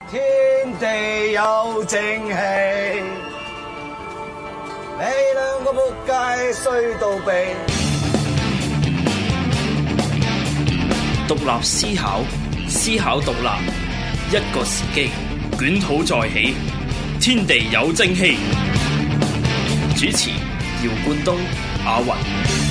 天地有正氣，你兩個仆街衰到痹。 獨立思考，思考獨立，一個時機，捲土再起，天地有正氣。主持：姚冠東、阿雲。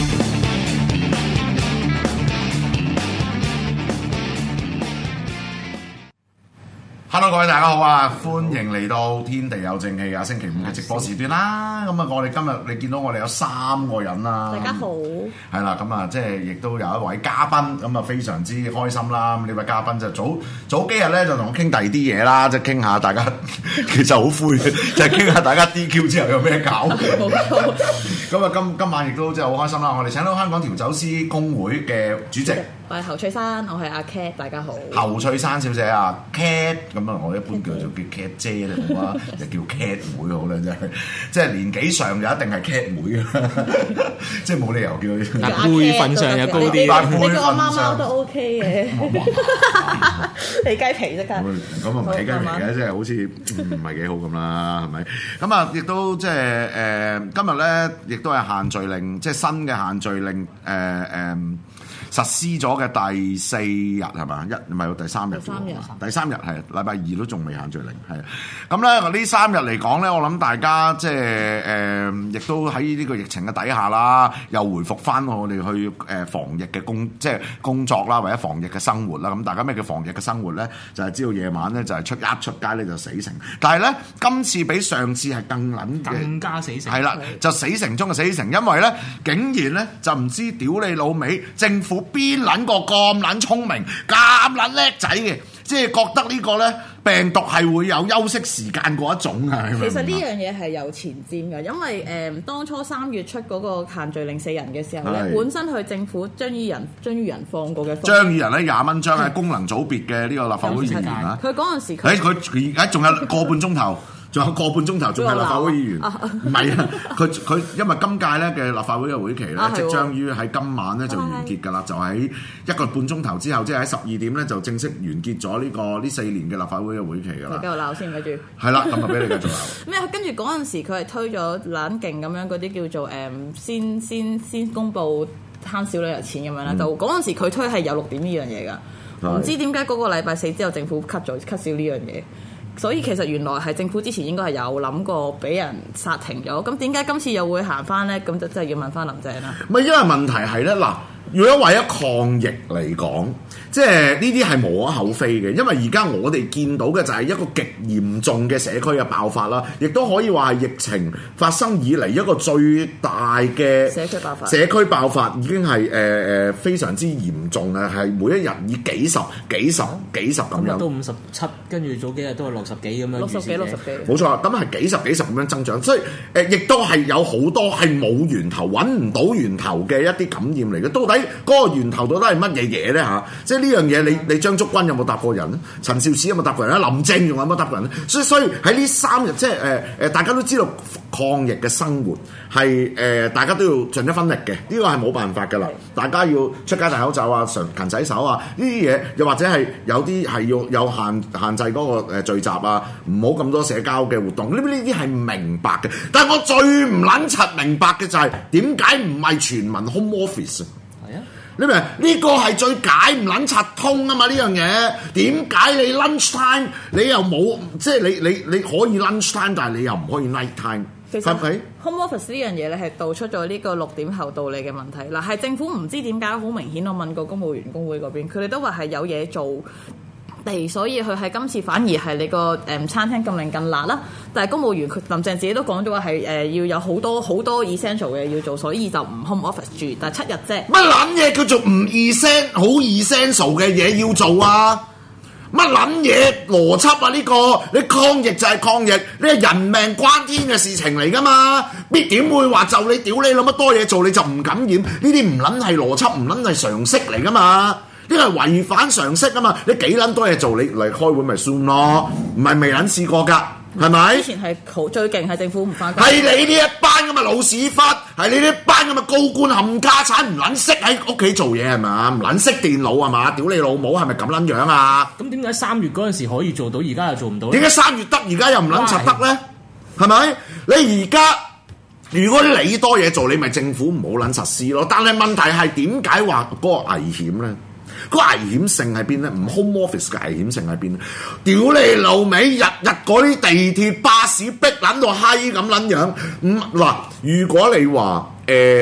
Hello， 各位大家好啊！歡迎嚟到天地有正氣啊！星期五嘅直播時段啦。咁啊，我哋今日你見到我哋有3個人啦。 大家好。 係啦，咁啊，即係亦都有一位嘉賓，咁啊非常之開心啦。咁呢位嘉賓就早幾日咧就同我傾第二啲嘢啦，即係傾下大家其實好灰嘅，就係傾下大家 DQ 之後有咩搞。冇錯。咁啊，今晚亦都真係好開心啦！我哋請到香港調酒師公會嘅主席。 我係侯翠珊，我係阿 Cat， 大家好。 侯翠珊小姐啊 ，Cat 咁啊，我一般叫Cat 姐咧，好啊，就叫 Cat 妹好啦，真係，即係年紀上就一定係 Cat 妹啊，即係冇理由叫佢輩份上又高啲， 你叫我貓貓都 OK 嘅，起雞皮啫，咁啊唔起雞皮嘅，即係好似唔係幾好咁啦，係咪？咁啊，亦都即係今日咧，亦都係限聚令，即係新嘅限聚令，實施咗嘅第4日係嘛？唔係第3日。第3日係禮拜2都仲未限聚令，係。咁咧呢3日嚟講咧，我諗大家即係亦都喺呢個疫情嘅底下啦，又回復翻我哋去防疫嘅工作啦，或者防疫嘅生活啦。咁大家咩叫防疫嘅生活咧？就係知道夜晚咧就係出街咧就死城。但係咧今次比上次係更加死城。係啦，就死城中嘅死城，因為咧竟然咧就唔知屌你老味政府。邊撚個咁撚聰明、咁撚叻仔嘅，即係覺得呢個咧病毒係會有休息時間嗰一種啊！ 其實呢樣嘢係有前瞻嘅，因為當初3月出嗰個限聚令4人嘅時候咧，本身佢政府張宇人放過嘅張宇人咧20蚊張係功能組別嘅呢個立法會議員啊！佢嗰陣時佢而家仲有個半鐘頭。仲有個半鐘頭，仲係立法會議員，唔係啊！佢因為今屆咧嘅立法會嘅會期咧，即將於喺今晚咧就完結㗎啦，就喺1個半鐘頭之後，即係喺12點咧就正式完結咗呢4年嘅立法會嘅會期㗎啦。繼續鬧先，跟住係啦，咁啊俾你繼續鬧。咩？跟住嗰陣時佢係推咗冷勁咁樣嗰啲叫做先公佈慳少兩日錢咁樣啦，就嗰陣時佢推係有6點呢樣嘢㗎，唔知點解嗰個禮拜4之後政府 cut 少呢樣嘢。所以其實原來係政府之前應該係有諗過俾人殺停咗，咁點解今次又會行翻咧？咁就真係要問翻林鄭啦。唔係，因為問題係咧嗱。如果為咗抗疫嚟講，即係呢啲係無可厚非嘅，因為而家我哋見到嘅就係一個極嚴重嘅社區嘅爆發啦，亦都可以話係疫情發生以嚟一個最大嘅社區爆發已經係非常之嚴重啊！係每一日以幾十咁樣，都57，跟住早幾日都係60幾咁樣，60幾，冇錯，咁係幾十咁樣增長，所以亦都係有好多係冇源頭、揾唔到源頭嘅一啲感染嚟嘅，到底嗰個源頭到底係乜嘢嘢咧嚇？即係呢樣嘢，你張竹君有冇答過人咧？陳肇始有冇答過人咧？林鄭仲有冇答過人咧？所以喺呢3日，即係大家都知道抗疫嘅生活係大家都要盡一分力嘅，呢個係冇辦法㗎啦。大家要出街戴口罩啊、勤洗手啊，呢啲嘢又或者係有啲係要有限制嗰個聚集啊，唔好咁多社交嘅活動。呢啲係明白嘅，但係我最唔撚柒明白嘅就係點解唔係全民 home office？你明？呢個係最解唔撚拆通啊嘛！呢樣嘢點解你 lunch time 你又冇，即係你可以 lunch time，但係你又唔可以 night time。其實 home office 呢樣嘢咧係道出咗呢個6點後到嚟嘅問題。嗱，係政府唔知點解好明顯，我問過公務員工會嗰邊，佢哋都話係有嘢做。所以佢係今次反而係你個餐廳禁令更辣啦，但係公務員佢林鄭自己都講咗話係要有好多 essential 嘅要做，所以就唔 home office 住，但係7日啫。乜撚嘢叫做唔 essential 嘅嘢要做啊？乜撚嘢邏輯啊？呢個你抗疫就係抗疫，你係人命關天嘅事情嚟㗎嘛？必點會話就你屌你諗乜多嘢做你就唔感染？呢啲唔撚係邏輯，唔撚係常識嚟㗎嘛？呢個係違反常識啊嘛！你幾撚多嘢做，你嚟開會咪算咯？唔係未撚試過㗎。 係咪？ 之前係最勁係政府唔翻工， 係你呢一班咁嘅老屎忽，係你呢一班咁嘅高官冚家產，唔撚識喺屋企做嘢係嘛？唔撚識電腦係嘛？屌你老母係咪咁撚樣啊？ 咁點解3月嗰陣時可以做到，而家又做唔到？ 點解3月得，而家又唔撚實得咧？係咪？你而家如果你多嘢做，你咪政府唔好撚實施咯。但係問題係點解話嗰個危險咧？個危險性喺邊咧？唔 home office 嘅危險性喺邊咧？屌你老味，日日嗰啲地鐵巴士逼撚到閪咁撚樣。嗱，如果你話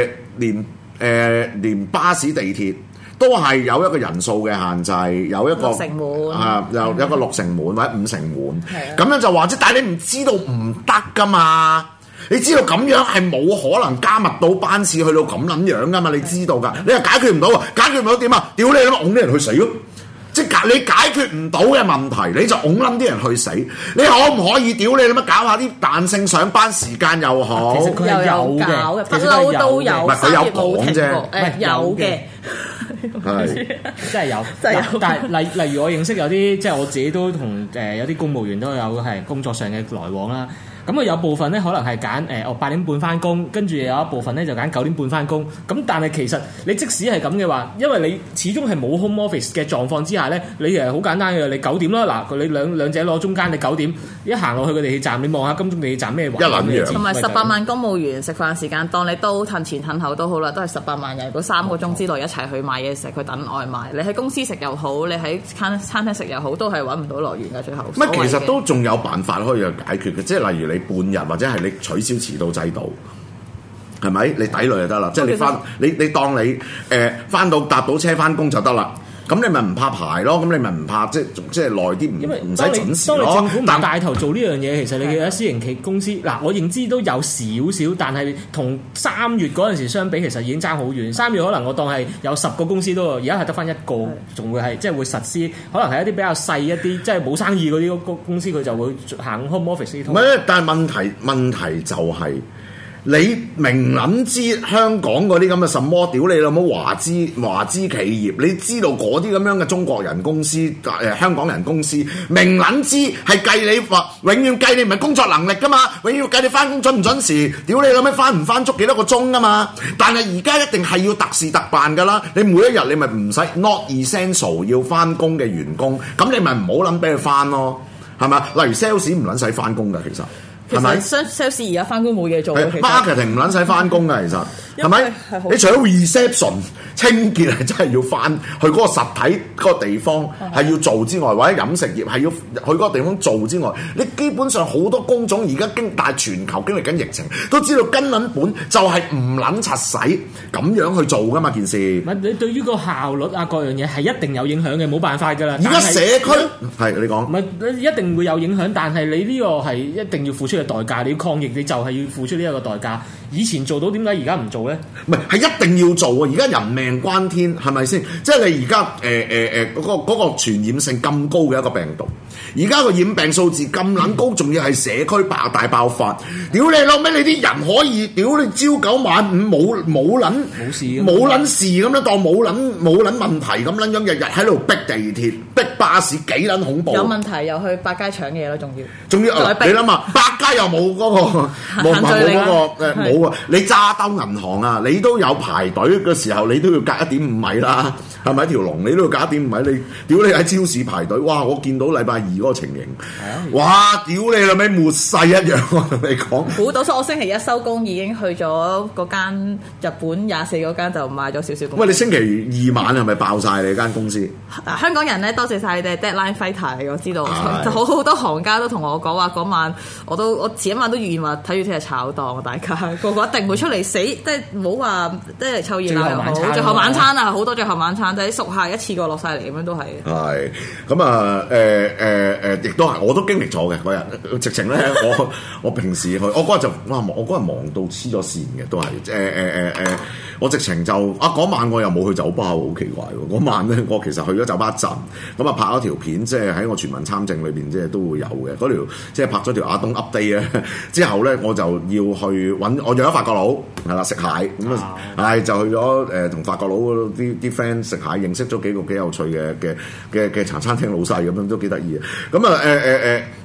連巴士地鐵都係有一個人數嘅限制，有一個 6成滿有一個6成滿或者5成滿，咁樣就話啫。但係你唔知道唔得噶嘛？你知道咁樣係冇可能加密到班次去到咁撚樣噶嘛？你知道㗎？你又解決唔到啊？解決唔到點啊？屌你咁樣，㧬啲人去死咯！即係你解決唔到嘅問題，你就㧬撚啲人去死。你可唔可以屌你咁樣搞下啲彈性上班時間又好？ 其實佢係有嘅， 不嬲都有， 唔係佢有講啫， 有嘅。 係真係有，但係例如我認識有啲，即係我自己都同有啲公務員都有係工作上嘅來往啦。咁啊有部分咧可能係揀8點半翻工，跟住有一部分咧就揀9點半翻工。咁但係其實你即使係咁嘅話，因為你始終係冇 home office 嘅狀況之下咧，你好簡單嘅，你9點啦，嗱你兩者攞中間，你9點一行落去個地鐵站，你望下金鐘地鐵站咩位， 一撚樣。 同埋18萬公務員食飯時間，當你都褪前褪後都好啦，都係18萬人，嗰3個鐘之內一齊去買嘢食，去等外賣。你喺公司食又好，你喺餐廳食又好，都係揾唔到來源嘅最後。 其實都仲有辦法可以解決嘅，即係例如你半日或者係你取消遲到制度，係咪？你抵累就得啦，即係你當你翻到搭到車翻工就得啦。咁你咪唔怕排咯，咁你咪唔怕即係耐啲唔使準時咯。 當你政府唔帶頭做呢樣嘢，其實你嘅私營企公司嗱，我認知都有少少，但係同3月嗰陣時相比，其實已經爭好遠。3月可能我當係有10個公司都，而家係得翻1個，仲會係即係會實施，可能係一啲比較細一啲，即係冇生意嗰啲公司，佢就會行 home office 呢套。 唔係，但係問題就係、你明撚知香港嗰啲咁嘅什麼屌你老母華資企業，你知道嗰啲咁樣嘅中國人公司、香港人公司，明撚知係計你話永遠計你唔係工作能力噶嘛，永遠計你翻工準唔準時，屌你老母翻唔翻足幾多個鐘噶嘛。但係而家一定係要特事特辦噶啦，你每一日你咪唔使 not essential 要翻工嘅員工，咁你咪唔好諗俾佢翻咯，係咪？例如 sales 唔撚使翻工噶，其實。係咪 sales 而家翻工冇嘢做 ？marketing 唔撚使翻工㗎，其實係咪？你除咗 reception 清潔係真係要翻去嗰個實體嗰個地方係要做之外，或者飲食業係要去嗰個地方做之外，你基本上好多工種而家但係全球經歷緊疫情，都知道根撚本就係唔撚柒使咁樣去做㗎嘛件事。 唔係你對於個效率啊各樣嘢係一定有影響嘅，冇辦法㗎啦。 而家社區係你講， 唔係一定會有影響，但係你呢個係一定要付出嘅代價。你要抗疫，你就係要付出呢一個代價。以前做到點解而家唔做咧？ 唔係一定要做啊！而家人命關天，係咪先？即係你而家嗰個傳染性咁高嘅一個病毒，而家個染病數字咁撚高，仲要係社區大爆發。屌你老味！你啲人可以屌你朝9晚5冇事咁樣當冇撚問題咁撚樣，日日喺度逼地鐵、逼巴士，幾撚恐怖！ 有問題又去百佳搶嘢咯，仲要你諗下，百佳又冇嗰個冇啊！你揸兜銀行啊，你都有排隊嘅時候，你都要隔1.5米啦，係咪條龍？你都要隔1.5米。你屌你喺超市排隊，哇！我見到禮拜2嗰個情形，哇！屌你老味末世一樣，我同你講。 估到，所以我星期一收工已經去咗嗰間日本24嗰間就買咗少少。 喂，你星期2晚係咪爆晒你間公司？ 香港人咧，多謝晒你哋 Deadline Fighter，我知道好多行家都同我講話嗰晚，我前一晚都預言話睇住聽日炒檔，大家個個一定會出嚟死，即係唔好話即係湊熱鬧又好，最後晚餐啊，好多最後晚餐，即係熟客一次過落晒嚟咁樣都係。係咁啊亦都係，我都經歷咗嘅嗰日，直情咧我平時去，我嗰日就我嗰日忙到黐咗線嘅，都係我直情就嗰晚我又冇去酒吧，好奇怪喎！嗰晚咧我其實去咗酒吧一陣，咁啊拍咗條片，即係喺我全民參政裏邊，即係都會有嘅嗰條，即係拍咗條亞東 update 咧。之後咧我就要去揾，我約咗法國佬係啦食蟹，咁啊就去咗同法國佬啲 friend 食蟹，認識咗幾個幾有趣嘅茶餐廳老細咁樣，都幾得意嘅。咁啊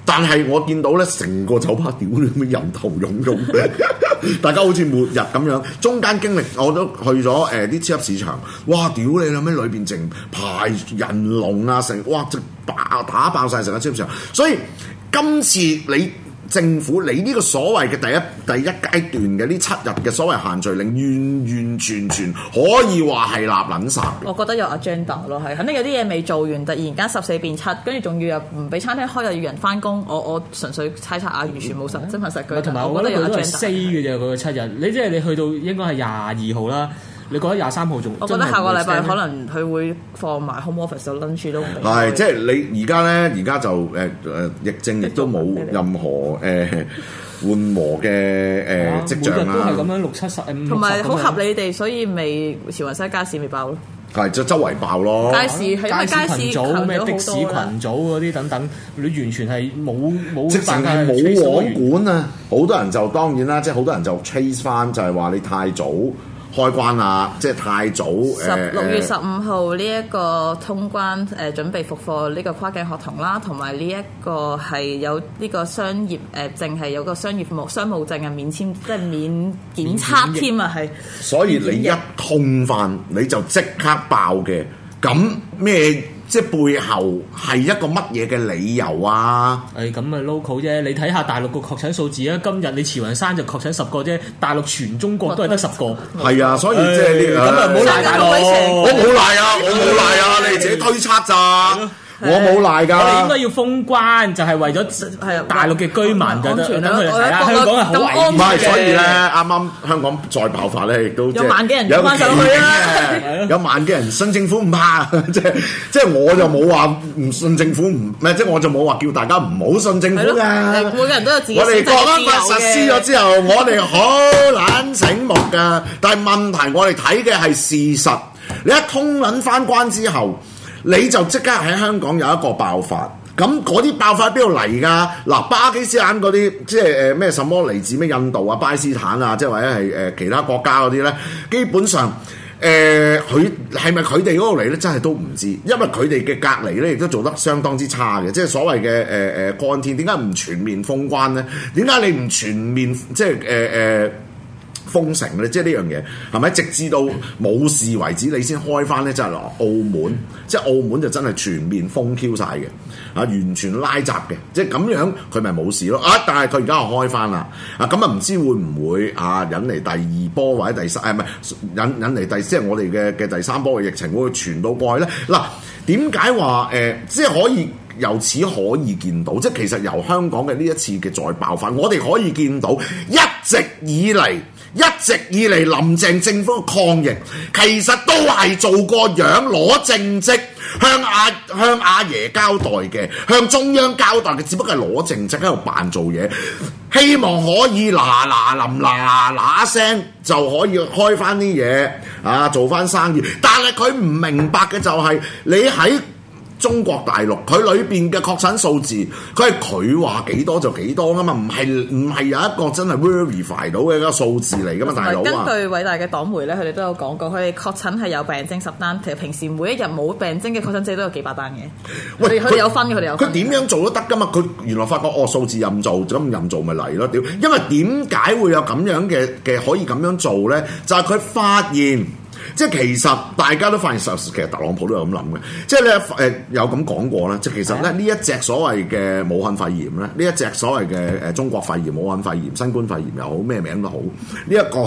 但係我見到咧，成個酒吧屌你咩人頭湧湧，大家好似末日咁樣。中間經歷我都去咗啲超級市場，哇！屌你啦咩，裏邊淨排人龍啊，成哇即打爆晒成個超級市場。所以今次你政府你呢個所謂嘅第一階段嘅呢7日嘅所謂限聚令，完全可以話係立撚晒。 我覺得有 agenda 咯，係肯定有啲嘢未做完，突然間14變7，跟住仲要又唔俾餐廳開，又要人翻工。我純粹猜測啊，完全冇真憑實據。 同埋我覺得佢都係4嘅啫，嗰個7日。你即係你去到應該係22號啦。你覺得23號仲？我覺得下個禮拜可能佢會放埋 home office 到 lunch 都唔定。 係，即係你而家就疫症亦都冇任何緩和嘅跡象啦。 每日都係咁樣6、70， 同埋好合理地，所以咪潮雲西街市咪爆咯。 係，就周圍爆咯。 街市係因為街市組咩的士群組嗰啲等等，你完全係冇直情係冇網管啊！好多人就當然啦，即係好多人就 chase 翻，就係話你太早開關啦，即係太早。6 月15號呢一個通關準備復課呢個跨境學童啦，同埋呢一個係有呢個商業證係有個商務證啊，免簽即係免檢測添啊，係。所以你一通翻你就即刻爆嘅，咁咩？即係背後係一個乜嘢嘅理由啊？ 咁咪 local 啫，你睇下大陸個確診數字啊！今日你慈雲山就確診10個啫，大陸全中國都係得10個。 係啊，所以即係呢咁啊唔好賴大陸。 我冇賴啊，你哋自己推測咋？我冇賴㗎。 我哋應該要封關，就係為咗大陸嘅居民就得等佢哋睇啦。香港係好危險嘅。 唔係，所以咧啱啱香港再爆發咧，亦都有萬幾人翻上去啊！ 有萬幾人信政府唔怕，即係我就冇話唔信政府，唔係即係我就冇話叫大家唔好信政府㗎。 每個人都有自己。 我哋國安法實施咗之後，我哋好撚醒目㗎。但係問題我哋睇嘅係事實。你一通撚翻關之後，你就即刻喺香港有一個爆發，咁嗰啲爆發喺邊度嚟㗎？嗱，巴基斯坦嗰啲即係咩什麼嚟自咩印度啊、巴基斯坦啊，即係或者係其他國家嗰啲咧，基本上佢係咪佢哋嗰度嚟咧？真係都唔知，因為佢哋嘅隔離咧亦都做得相當之差嘅，即係所謂嘅幹天，點解唔全面封關咧？點解你唔全面即係封城咧，即係呢樣嘢係咪？直至到冇事為止，你先開翻咧，就係澳門，即係澳門就真係全面封 Q 晒嘅，完全拉閘嘅，即係咁樣佢咪冇事咯。但係佢而家又開翻啦，咁唔知會唔會引嚟第2波或者第3？唔係引嚟即係我哋嘅第3波嘅疫情會傳到過去咧？嗱，點解話即係可以？由此可以見到，即係其實由香港嘅呢一次嘅再爆發，我哋可以見到一直以嚟林鄭政府嘅抗疫，其實都係做過樣攞正職，向阿爺交代嘅，向中央交代嘅，只不過係攞正職喺度扮做嘢，希望可以嗱聲就可以開翻啲嘢做翻生意，但係佢唔明白嘅就係你喺中國大陸佢裏邊嘅確診數字，佢話幾多就幾多噶嘛，唔係有一個真係 verify 到嘅一個數字嚟噶嘛，大佬啊！ 根據偉大嘅黨媒咧，佢哋都有講過，佢哋確診係有病徵10單，其實平時每一日冇病徵嘅確診者都有幾百單嘅。喂，佢哋有分嘅，佢哋有分。佢點樣做都得噶嘛？佢原來發覺數字任做，咁任做咪嚟咯，屌！因為點解會有咁樣嘅可以咁樣做咧？就係佢發現。即係其實大家都發現，其實特朗普都有咁諗嘅。即係咧有咁講過啦。即係其實咧呢一隻所謂嘅武漢肺炎咧，呢一隻所謂嘅中國肺炎、武漢肺炎、新冠肺炎又好，咩名都好，呢一個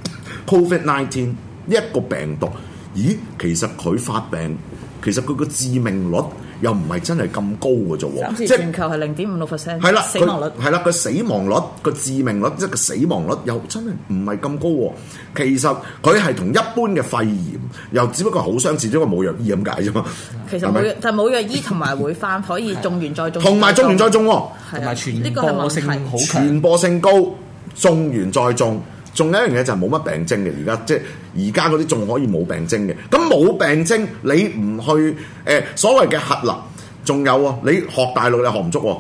COVID-19 呢一個病毒，咦？其實佢發病，其實佢個致命率又唔係真係咁高嘅啫喎， 即係全球係0.56%， 係啦， 死亡率係啦，個死亡率個致命率即係個死亡率又真係唔係咁高喎。其實佢係同一般嘅肺炎又只不過好相似，只不過冇藥醫咁解啫嘛。 其實冇藥醫同埋會翻可以中完再中， 同埋中完再中喎， 同埋傳播性好強， 傳播性高，中完再中。仲有一樣嘢就係冇乜病徵嘅，而家嗰啲仲可以冇病徵嘅。咁冇病徵，你唔去所謂嘅核能，仲有你學大陸你學唔足喎。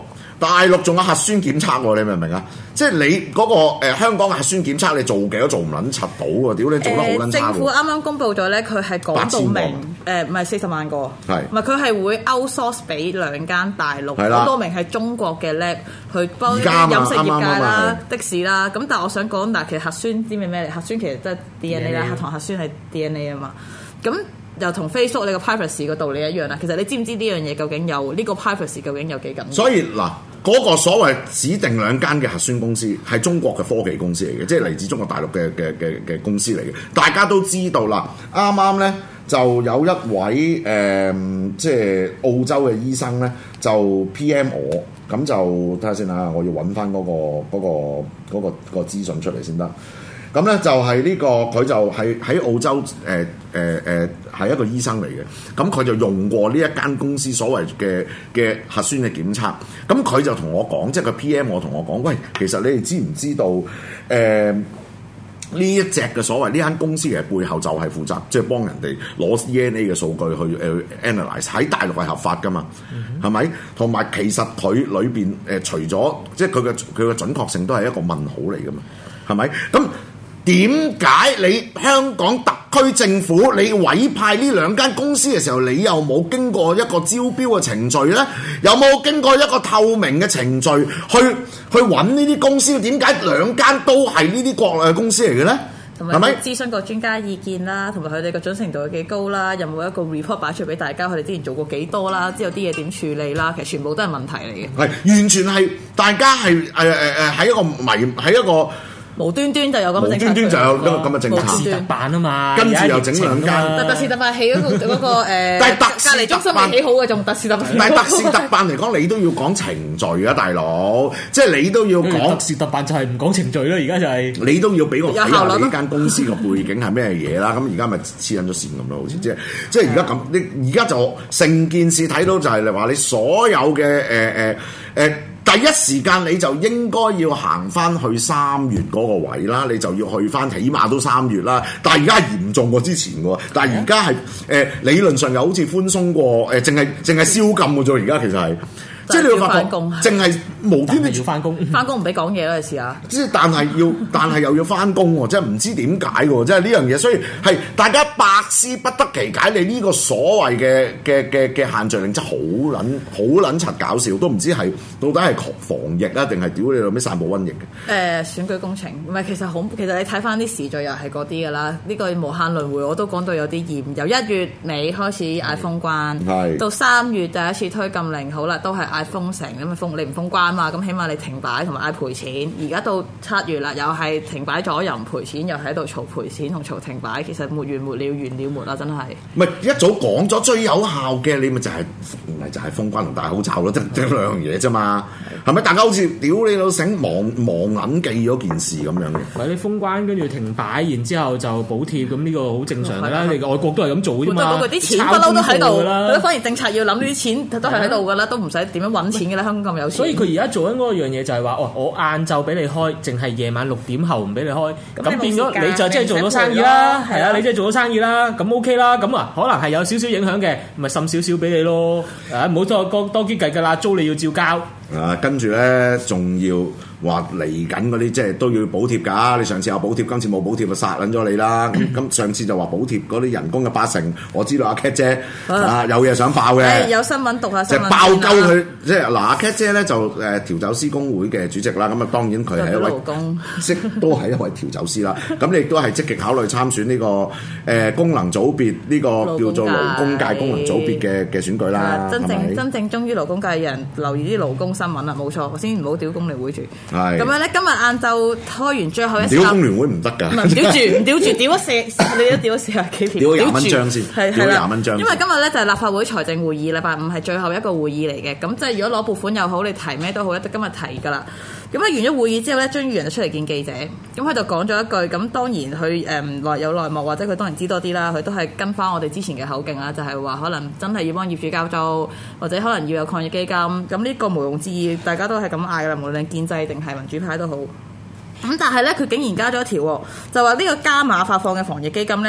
大陸仲有核酸檢測喎，你明唔明啊？即係你嗰個香港嘅核酸檢測，你做幾多做唔撚柒到喎？屌你做得好撚差喎！ 政府啱啱公布咗咧，佢係講到明唔係40萬個，唔係佢係會 outsource 俾2間大陸，講到明係中國嘅 lab 去幫飲食業界啦、的士啦。咁但係我想講，但係其實核酸知唔知咩嚟？核酸其實即係 DNA 啦，同核酸係 DNA 啊嘛。咁又同 Facebook 你個 privacy 個道理一樣啦。其實你知唔知呢樣嘢究竟有呢個 privacy 究竟有幾緊要？ 所以嗱，嗰個所謂指定2間嘅核酸公司係中國嘅科技公司嚟嘅，即係嚟自中國大陸嘅公司嚟嘅。大家都知道啦，啱啱咧就有一位即係澳洲嘅醫生咧就 PM 我，咁就睇下先啊，我要揾翻嗰個資訊出嚟先得。咁咧就係呢個佢就係喺澳洲係一個醫生嚟嘅，咁佢就用過呢一間公司所謂嘅核酸嘅檢測，咁佢就同我講，即係佢 PM 我同我講，喂，其實你哋知唔知道呢一隻嘅所謂呢間公司嘅背後就係負責即係幫人哋攞 DNA 嘅數據去analyse， 喺大陸係合法噶嘛，係咪？同埋其實佢裏邊除咗即係佢嘅準確性都係一個問號嚟噶嘛，係咪？咁點解你香港特區政府你委派呢2間公司嘅時候，你又冇經過一個招標嘅程序呢？有冇經過一個透明嘅程序去揾呢啲公司？點解2間都係呢啲國內嘅公司嚟嘅呢？係咪諮詢過專家意見啦，同埋佢哋個準程度有幾高啦？有冇一個 report 擺出俾大家？佢哋之前做過幾多啦？之後啲嘢點處理啦？其實全部都係問題嚟嘅。 係完全係大家係喺一個喺一個。 無端端就有咁嘅政策， 無端端就有一個咁嘅政策， 特事特辦啊嘛， 跟住又整2間， 特事特辦起嗰個但係隔離中心未起好嘅，仲特事特辦。 但係特事特辦嚟講，你都要講程序啊，大佬，即係你都要講特事特辦就係唔講程序咯，而家就係你都要俾我睇下呢間公司個背景係咩嘢啦。咁而家咪黐緊咗線咁咯，好似即係而家咁，你而家就成件事睇到就係你話你所有嘅第一時間你就應該要行翻去3月嗰個位啦，你就要去翻起碼都3月啦。但係而家嚴重過之前喎，但係而家係理論上又好似寬鬆過淨係宵禁嘅啫。而家其實係。即係你要發覺，淨係無端端要翻工， 翻工唔俾講嘢啦，你試下。 即係但係又要翻工喎，即係唔知點解喎，即係呢樣嘢，所以係大家百思不得其解。你呢個所謂嘅限聚令真係好撚柒搞笑，都唔知係到底係防疫啊，定係屌你老味散佈瘟疫嘅？ 選舉工程唔係，其實你睇翻啲時序又係嗰啲㗎啦。呢個無限輪迴我都講到有啲厭，由1月尾開始嗌封關，到3月第一次推禁令，好啦，都係嗌封城咁啊，你唔封關嘛，咁起碼你停擺同埋嗌賠錢。而家到7月啦，又係停擺咗又唔賠錢，又喺度嘈賠錢同嘈停擺，其實沒完沒了，完了沒啦，真係。 唔係一早講咗最有效嘅，你咪就係封關同戴口罩咯，即係2樣嘢啫嘛，係咪？大家好似屌你老醒忘撚記咗件事咁樣嘅。 喂，你封關跟住停擺，然之後就補貼，咁呢個好正常㗎啦。你外國都係咁做啫嘛。 啲錢不嬲都喺度啦，反而政策要諗呢啲錢都係喺度㗎啦，都唔使點樣揾錢嘅啦。香港咁有錢。所以佢而家做緊嗰樣嘢就係話，我晏晝俾你開，淨係夜晚6點後唔俾你開，咁變咗你就真係做咗生意啦。係啊，你真係做咗生意啦，咁 OK 啦。咁啊，可能係有少少影響嘅，咪滲少少俾你咯。唔好多啲計㗎啦，租你要照交。 跟住咧，仲要話嚟緊嗰啲，即係都要補貼㗎。你上次有補貼，今次冇補貼，就殺撚咗你啦。咁上次就話補貼嗰啲人工嘅80%，我知道阿 Cat 姐有嘢想爆嘅。有新聞讀下新聞。就爆鳩佢，即係嗱，阿 Cat 姐咧就調酒師公會嘅主席啦。咁啊，當然佢係一位都係一位調酒師啦。咁你亦都係積極考慮參選呢個功能組別呢個叫做勞工界功能組別嘅選舉啦。真正忠於勞工界嘅人留意啲勞工新聞啦，冇錯，我先唔好屌工聯會住。係咁樣咧，今日晏晝開完最後一集。屌工聯會唔得㗎。唔屌住，屌咗你都屌咗40幾條。屌20蚊張先。係啦。20蚊張。因為今日咧就係立法會財政會議，禮拜5係最後一個會議嚟嘅。咁即係如果攞撥款又好，你提咩都好，今日提㗎啦。咁啊完咗會議之後咧，張宇人就出嚟見記者，咁佢就講咗一句，咁當然佢有內幕或者佢當然知多啲啦，佢都係跟翻我哋之前嘅口徑啦，就係話可能真係要幫業主交租，或者可能要有抗疫基金，咁呢個毋庸置疑，大家都係咁嗌啦，無論建制定係民主派都好。咁但係咧，佢竟然加咗一條，就話呢個加碼發放嘅防疫基金咧，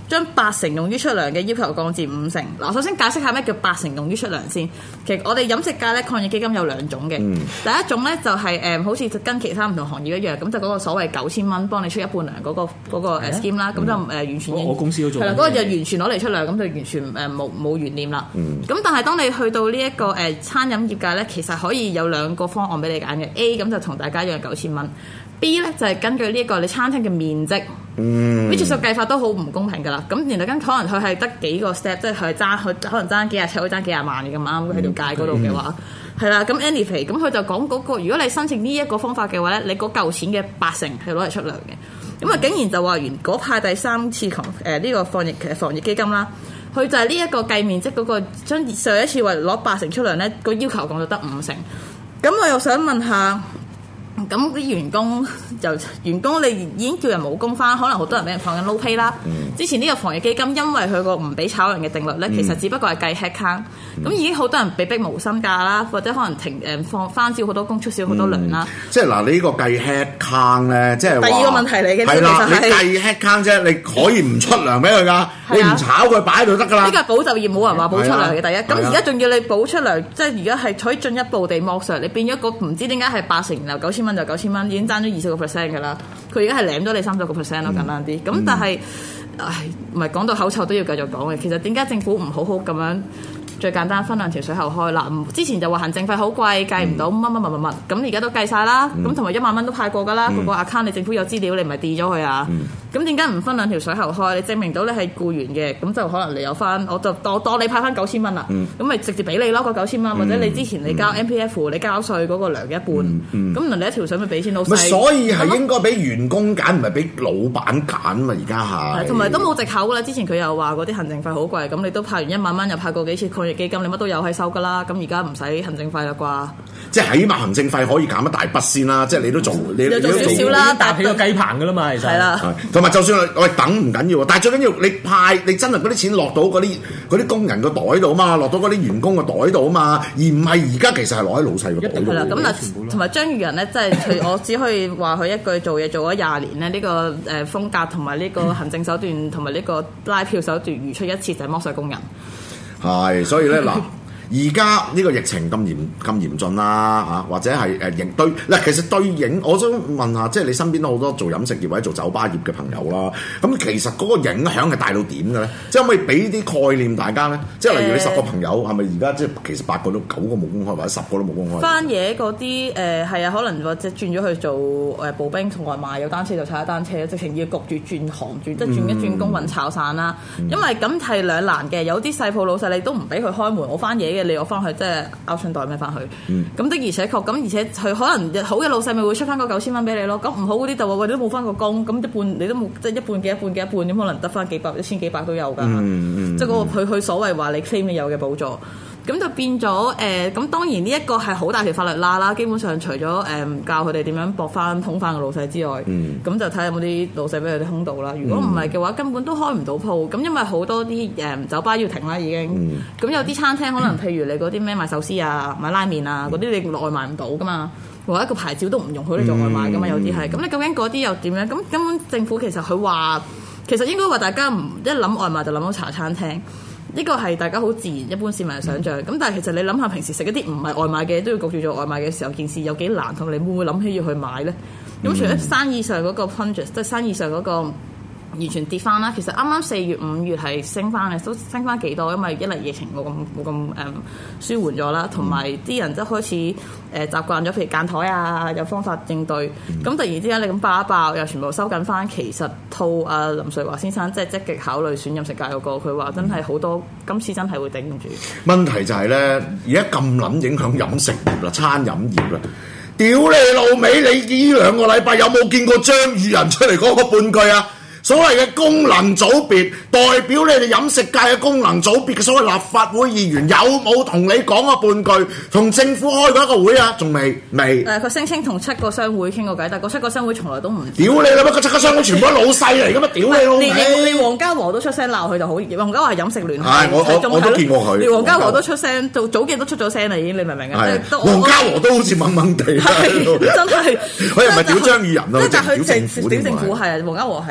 將80%用於出糧嘅要求降至50%。嗱，首先解釋下咩叫80%用於出糧先。其實我哋飲食界咧抗疫基金有2種嘅，第一種咧就係好似跟其他唔同行業一樣，咁就嗰個所謂9000蚊幫你出一半糧嗰個 scheme 啦，咁就完全我公司都做係啦，嗰個就完全攞嚟出糧，咁就完全冇懸念啦。咁但係當你去到呢一個餐飲業界咧，其實可以有2個方案俾你揀嘅。A 咁就同大家一樣9000蚊。B 咧就係根據呢一個你餐廳嘅面積，which 計法都好唔公平㗎啦。咁然後可能佢係得幾個 step， 即係佢可能爭幾廿尺，佢爭幾廿萬嘅咁啱喺條街嗰度嘅話，係啦。咁 anyway， 咁佢就講嗰個，如果你申請呢一個方法嘅話咧，你嗰嚿錢嘅80%係攞嚟出糧嘅。咁啊，竟然就話完嗰派第3次呢個防疫基金啦，佢就係呢一個計面積嗰個，將上一次話攞80%出糧咧，個要求降到得50%。咁我又想問下。咁啲員工你已經叫人冇工返，可能好多人俾人放緊 low pay 啦。之前呢個防疫基金因為佢個唔俾炒人嘅定律咧，其實只不過係計 head count。咁已經好多人被逼無薪假啦，或者可能放翻少好多工，出少好多糧啦。 即係嗱，你呢個計 head count 咧，即係第二個問題嚟嘅。 係啦， 其實你計 head count 啫，你可以唔出糧俾佢㗎，你唔炒佢擺喺度得㗎啦。 呢個係保就業，冇人話保出糧嘅第一。咁而家仲要你保出糧，即係而家係可以進一步地剝削，你變咗個唔知點解係80%，然後9000蚊就9000蚊，已經爭咗20% 㗎啦。佢而家係舐咗你30% 咯，簡單啲。咁但係，唔係講到口臭都要繼續講嘅。其實點解政府唔好好咁樣？最簡單分2條水喉開嗱，之前就話行政費好貴，計唔到乜，咁而家都計晒啦，咁同埋1萬蚊都派過㗎啦，個 account 你政府有資料，你唔係 delete 咗佢啊？咁點解唔分2條水喉開？你證明到你係僱員嘅，咁就可能你有翻，我就當你派翻9000蚊啦，咁咪直接俾你咯個9000蚊，或者你之前你交 MPF 你交稅嗰個糧一半，咁人哋1條水咪俾錢老細。 所以係應該俾員工揀，唔係俾老闆揀嘛？而家係同埋都冇藉口㗎啦。之前佢又話嗰啲行政費好貴，咁你都派完1萬蚊，又派過幾次抗疫基金，你乜都有喺收㗎啦。咁而家唔使行政費啦啩？ 即係起碼行政費可以減一大筆先啦。即係你都做，你做少少啦， 搭起個雞棚㗎啦嘛，其實係啦。 同埋就算我等唔緊要，但係最緊要你真係嗰啲錢落到嗰啲工人個袋度啊嘛，落到嗰啲員工個袋度啊嘛，而唔係而家其實係落喺老細個袋度。係啦， 咁同埋張宇人咧，即係我只可以話佢一句做嘢做咗20年咧，呢個風格同埋呢個行政手段同埋呢個拉票手段如出一轍，就係剝削工人。係， 所以咧嗱。而家呢個疫情咁嚴峻啦嚇，或者係對嗱，其實對影，我想問下，即係你身邊都好多做飲食業或者做酒吧業嘅朋友啦。咁其實嗰個影響係大到點嘅咧？即係可唔可以俾啲概念大家咧？即係例如你10個朋友，係咪而家即係其實8個都9個冇工開，或者10個都冇工開？ 翻嘢嗰啲係啊，可能或者轉咗去做步兵同外賣，有單車就踩單車，直情要焗住轉行轉，即係轉一轉工運炒散啦。因為咁係兩難嘅，有啲細鋪老細你都唔俾佢開門，我翻嘢。你我翻去即係拗春袋咩翻去？咁的而且確咁，而且佢可能好嘅老細咪會出翻個9000蚊俾你咯。咁唔好嗰啲就話或者冇翻個工，咁一半你都冇，即係一半嘅一半嘅一半，咁可能得翻幾百、1000幾百都有㗎。即係嗰個佢所謂話你 claim 你有嘅補助。咁就變咗咁當然呢一個係好大條法律啦。基本上除咗教佢哋點樣駁翻通翻個老細之外，咁就睇下有冇啲老細俾佢啲空道啦。如果唔係嘅話，根本都開唔到鋪。咁因為好多啲酒吧要停啦已經。咁有啲餐廳可能譬如你嗰啲咩賣壽司啊、賣拉麵啊嗰啲，你外賣唔到噶嘛，或者一個牌照都唔容許你做外賣噶嘛。有啲係咁，你究竟嗰啲又點樣？咁根本政府其實佢話其實應該話大家唔一諗外賣就諗到茶餐廳。呢個係大家好自然，一般市民嘅想像。咁但係其實你諗下，平時食一啲唔係外賣嘅都要焗住做外賣嘅時候，件事有幾難，同你會唔會諗起要去買呢？咁除咗生意上嗰個 plunge，即係生意上嗰個完全跌翻啦。其實啱啱4月、5月係升翻嘅，都升翻幾多？因為一嚟疫情冇咁舒緩咗啦，同埋啲人都開始習慣咗，譬如間台啊，有方法應對。咁突然之間你咁爆一爆，又全部收緊翻。其實套林瑞華先生即係積極考慮選飲食界嗰個，佢話真係好多今次真係會頂唔住。 問題就係咧，而家咁撚影響飲食業啦、餐飲業啦。屌你老味！你呢2個禮拜有冇見過張宇人出嚟講個半句啊？所謂嘅功能組別代表你哋飲食界嘅功能組別嘅所謂立法會議員，有冇同你講過半句？同政府開過一個會啊？仲未？ 佢聲稱同7個商會傾過偈，但係7個商會從來都唔屌你啦！乜7個商會全部都老細嚟㗎嘛？屌你老味！ 連黃家和都出聲鬧佢就好，黃家和係飲食聯繫， 我都見過佢。 連黃家和都出聲，早幾日都出咗聲啦，已經你明唔明啊？ 黃家和都好似懵懵地， 真係佢又唔係屌張宇人咯， 即係佢屌政府係黃家和係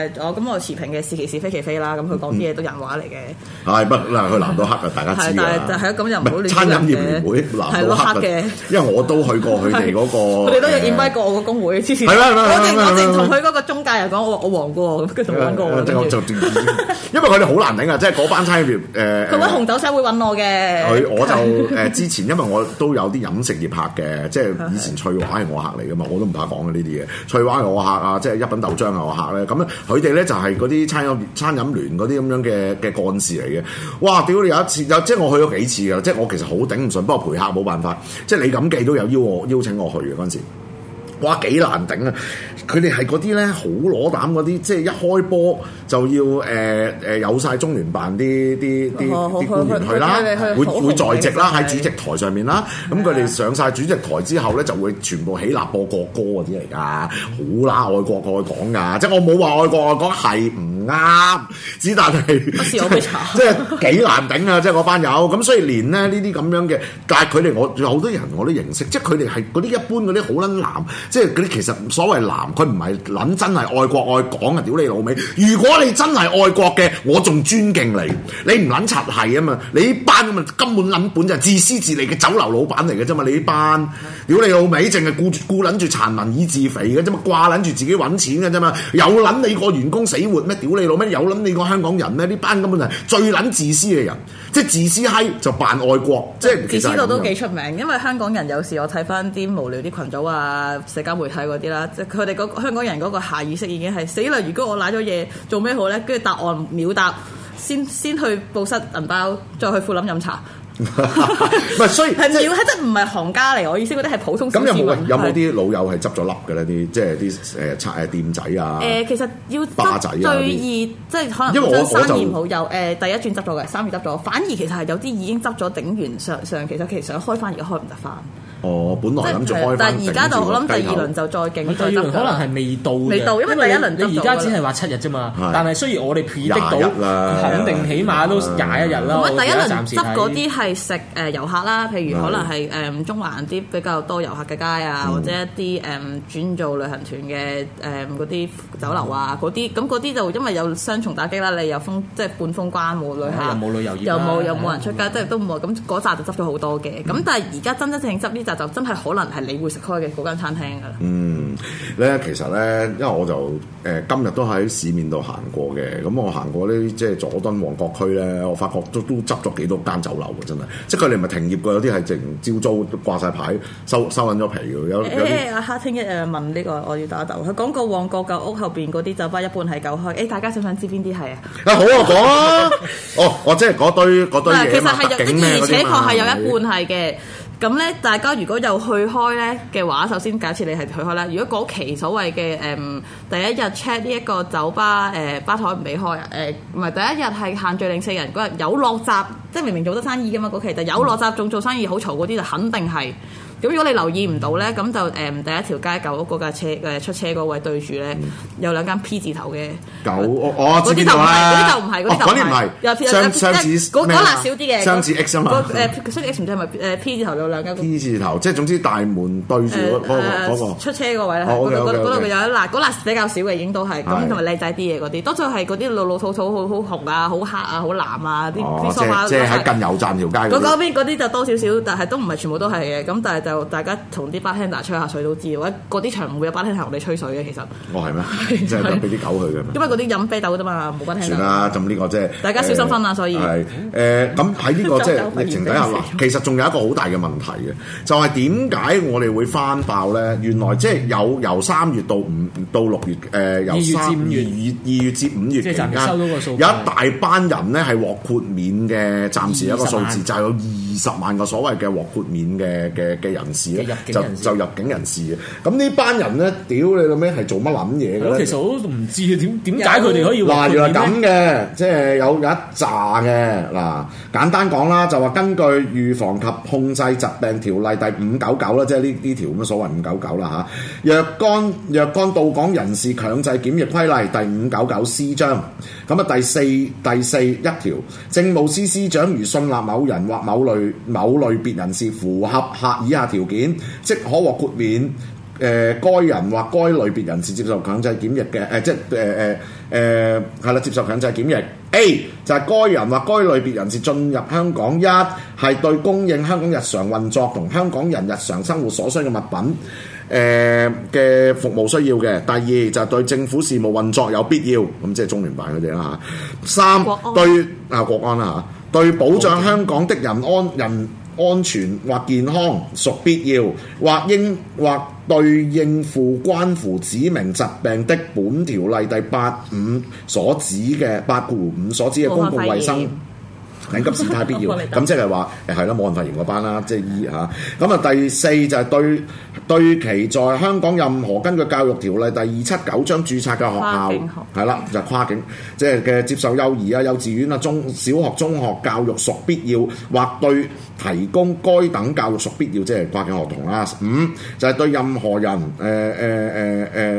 咁我持平嘅是其是非其非啦。咁佢講啲嘢都人話嚟嘅。 係不嗱，佢藍到黑啊，大家知㗎。 但係咁又唔好亂餐飲業聯會藍到黑嘅，因為我都去過佢哋嗰個。 佢哋都有見歸過我個工會之前。 係啦， 我淨同佢嗰個中介又講，我黃過，跟住同佢講過。 因為佢哋好難頂啊，即係嗰班餐飲業佢揾紅酒商會揾我嘅。 我就之前，因為我都有啲飲食業客嘅，即係以前翠華係我客嚟㗎嘛，我都唔怕講嘅呢啲嘢。翠華係我客啊，即係一品豆漿係我客咧。咁咧佢哋咧就係嗰啲餐飲聯嗰啲咁樣嘅幹事嚟嘅。哇！屌你有一次即係我去咗幾次㗎，即係我其實好頂唔順，不過陪客冇辦法。即係李錦記都有邀請我去嘅嗰陣時。哇！幾難頂啊！佢哋係嗰啲咧好攞膽嗰啲，即係一開波就要有晒中聯辦啲官員去啦，會在席啦，喺主席台上面啦。咁佢哋上晒主席台之後咧，就會全部起立播國歌嗰啲嚟㗎，好啦，愛國愛港㗎。即係我冇話愛國愛港係唔啱，只但係即係幾難頂啊！即係嗰班友咁，所以連咧呢啲咁樣嘅，但係佢哋我有好多人我都認識，即係佢哋係嗰啲一般嗰啲好撚藍。即係嗰啲其實所謂藍，佢唔係撚真係愛國愛港啊！屌你老味！如果你真係愛國嘅，我仲尊敬你。你唔撚柒係啊嘛！你呢班咁啊根本撚本就係自私自利嘅酒樓老闆嚟嘅啫嘛！你呢班屌你老味，淨係顧撚住殘民以自肥嘅啫嘛，掛撚住自己揾錢嘅啫嘛，有撚你個員工死活咩？屌你老味，有撚你個香港人咩？呢班根本就係最撚自私嘅人，即係自私閪就扮愛國，即係自私度都幾出名。因為香港人有時我睇翻啲無聊啲群組啊、社交媒體嗰啲啦，即係佢哋香港人嗰個下意識已經係死啦！如果我賴咗嘢，做咩好咧？跟住答案秒答，先去報失銀包，再去富林飲茶。唔係，所以係秒係即係唔係行家嚟？我意思嗰啲係普通市民。 咁有冇啲老友係執咗笠嘅咧？啲即係啲店仔啊？ 其實要巴仔啊最易即係可能因為生意唔好有第一轉執咗嘅，3月執咗，反而其實係有啲已經執咗頂完上其實想開翻而家開唔得翻。 哦，本來諗住開翻， 但係而家就我諗第二輪就再勁， 第二輪可能係未到， 因為第一輪你而家只係話7日啫嘛。但係雖然我哋 predict到，肯定起碼都21日啦。 咁第一輪執嗰啲係食遊客啦，譬如可能係中環啲比較多遊客嘅街啊，或者一啲轉做旅行團嘅嗰啲酒樓啊嗰啲，咁嗰啲就因為有雙重打擊啦，你又即係半封關冇旅客， 又冇旅遊業， 又冇人出街，即係都冇咁嗰扎就執咗好多嘅。咁但係而家真正執呢扎就真係可能係你會食開嘅嗰間餐廳㗎啦。 咧其實咧，因為我就今日都喺市面度行過嘅，咁我行過呢即係佐敦旺角區咧，我發覺都執咗幾多間酒樓㗎，真係，即係佢哋唔係停業㗎，有啲係淨招租掛晒牌收緊咗皮㗎，有啲。阿哈聽一問呢個我要打鬥，佢講個旺角舊屋後邊嗰啲酒吧一半係舊開，大家想唔想知邊啲係啊？ 好啊，講啊！我即係嗰堆嘢其實係有的，而且確係有一半係嘅。咁咧，大家如果有去開咧嘅話，首先假設你係去開啦。如果嗰期所謂嘅第一日 check 呢一個酒吧吧台唔俾開啊，唔係第一日係限聚令4人嗰日有落閘，即係明明做得生意㗎嘛嗰期，但有落閘仲做生意好嘈嗰啲就肯定係。咁如果你留意唔到咧，咁就第一條街舊屋嗰架車出車嗰位對住咧，有2間 P 字頭嘅舊屋，嗰啲就唔係，嗰啲唔係，雙子嗰欄少啲嘅， 雙子 X 啊嘛， 雙子 X 唔知係咪P 字頭有2間 P 字頭，即係總之大門對住嗰個出車嗰位咧，嗰度有一欄，嗰欄比較少嘅已經都係咁，同埋靚仔啲嘢嗰啲，多數係嗰啲老老土土好紅啊、好黑啊、好藍啊啲梳化， 即係喺近油站條街嗰邊嗰啲就多少少，但係都唔係全部都係嘅，咁但係就大家同啲 bartender 吹下水都知，或者嗰啲場唔會有 bartender 同你吹水嘅其實。係咩？即係都俾啲狗去嘅。因為嗰啲飲啤酒啫嘛，冇 bartender。算啦，咁呢個即係大家小心分啦，所以係咁喺呢個即係疫情底下，其實仲有一個好大嘅問題嘅，就係點解我哋會翻爆咧？原來即係由3月到6月，由2月至5月期間，有一大班人咧係獲豁免嘅，暫時一個數字就係有20萬個所謂嘅獲豁免嘅人士咧，就入境人士嘅。咁呢班人咧，屌你老味係做乜撚嘢嘅咧？其實我都唔知點解佢哋可以獲豁免咧？嗱，原來咁嘅，即係有一紮嘅嗱。簡單講啦，就話根據預防及控制疾病條例第599啦，即係呢條咁嘅所謂599啦嚇。若干到港人士強制檢疫規例第599C 章，咁啊第四1條，政務司司長如信納某人或某類別人士符合以下條件，即可獲豁免該人或該類別人士接受強制檢疫嘅係啦，接受強制檢疫。A 就係該人或該類別人士進入香港，一係對供應香港日常運作同香港人日常生活所需嘅物品嘅服務需要嘅。第二就係對政府事務運作有必要，咁即係中聯辦嗰啲啦嚇。三對國安啦嚇，對保障香港的人安全或健康屬必要，或對應付關乎指明疾病的本條例第85所指嘅8.5所指嘅公共衛生緊急事態必要，咁即係話係啦，冇人發言嗰班啦，即係醫嚇。咁啊第四就係對其在香港任何根據教育條例第279章註冊嘅學校係啦，就係跨境即係嘅接受幼兒啊、幼稚園啊、小學、中學教育屬必要，或對提供該等教育屬必要，即係跨境學童啦。5就係對任何人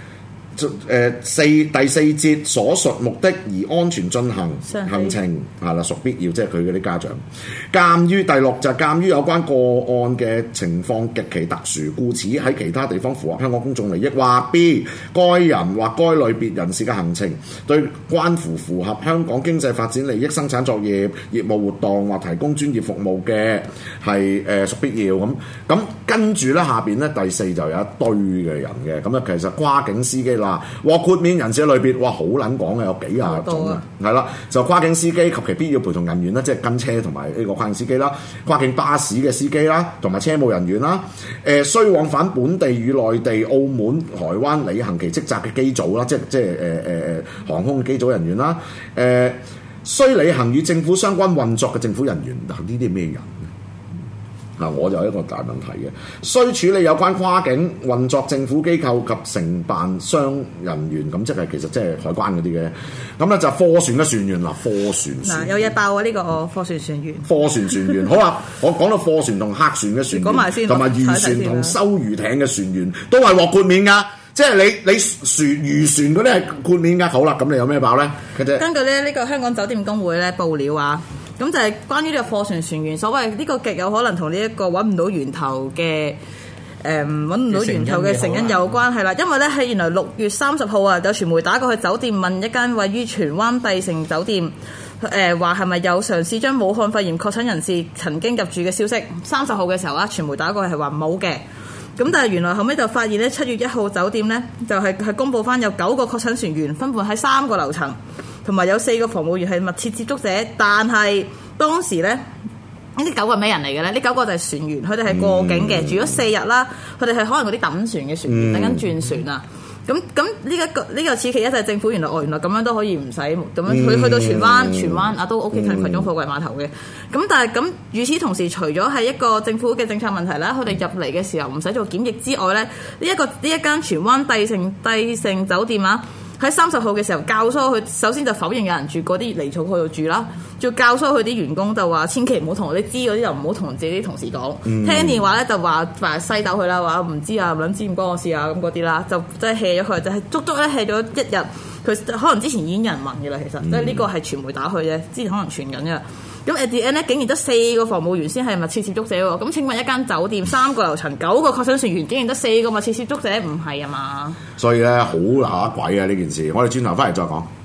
第四節所述目的而安全進行行程係啦，屬必要，即係佢嗰啲家長。鑑於第六就係鑑於有關個案嘅情況極其特殊，故此喺其他地方符合香港公眾利益，或 B 該人或該類別人士嘅行程對關乎符合香港經濟發展利益、生產作業、業務活動或提供專業服務嘅係屬必要。咁跟住咧下邊咧第四就有一堆嘅人嘅，咁啊其實跨境司機啦，獲豁免人士嘅類別，哇好撚講嘅，有幾廿種啊，係啦，就跨境司機及其必要陪同人員啦，即係跟車同埋呢個跨境司機啦，跨境巴士嘅司機啦，同埋車務人員啦，須往返本地與內地、澳門、台灣履行其職責嘅機組啦，即係航空機組人員啦，須履行與政府相關運作嘅政府人員，嗱呢啲咩人？我就有一個大問題嘅，須處理有關跨境運作政府機構及承辦商人員，咁即係其實即係海關嗰啲嘅。咁咧就貨船嘅船員嗱，貨船有嘢爆啊！呢個貨船船員， 貨船船員好啦，我講到貨船同客船嘅船員，同埋漁船同收魚艇嘅船員都係獲豁免㗎。即係你漁船嗰啲係豁免㗎。好啦，咁你有咩爆咧？根據咧呢個香港酒店公會咧報料啊。咁就係關於呢個貨船船員，所謂呢個極有可能同呢一個揾唔到源頭嘅成因有關係啦。因為咧喺原來6月30號啊，有傳媒打過去酒店問一間位於荃灣帝盛酒店，話係咪有嘗試將武漢肺炎確診人士曾經入住嘅消息。30號嘅時候啊，傳媒打過去係話冇嘅。咁但係原來後尾就發現咧，7月1號酒店咧就係公佈翻有9個確診船員分佈喺3個樓層。同埋有4個防務員係密切接觸者，但係當時咧呢啲9個係咩人嚟嘅咧？呢9個就係船員，佢哋係過境嘅，住咗4日啦。佢哋係可能嗰啲等船嘅船員，等緊轉船啊。咁呢個此其一就係政府原來咁樣都可以唔使咁樣，佢去到荃灣啊都 OK 近群中貨櫃碼頭嘅。咁但係咁與此同時，除咗係一個政府嘅政策問題啦，佢哋入嚟嘅時候唔使做檢疫之外咧，呢一間荃灣帝盛酒店啊。喺30號嘅時候教唆佢，首先就否認有人住嗰啲離草區度住啦，仲教唆佢啲員工就話千祈唔好同我哋知嗰啲，就唔好同自己啲同事講。聽電話咧就話西斗佢啦，話唔知啊，唔撚知唔關我事啊咁嗰啲啦，就真係 hea 咗佢，就係足足咧 hea 咗1日。佢可能之前已經有人問嘅啦，其實即係呢個係傳媒打去啫，之前可能傳緊嘅。咁 at the end 咧，竟然得4個防務員先係密切接觸者喎。咁請問一間酒店3個樓層9個確診船員，竟然得4個密切接觸者，唔係啊嘛？ 所以咧好乸鬼啊呢件事，我哋轉頭翻嚟再講。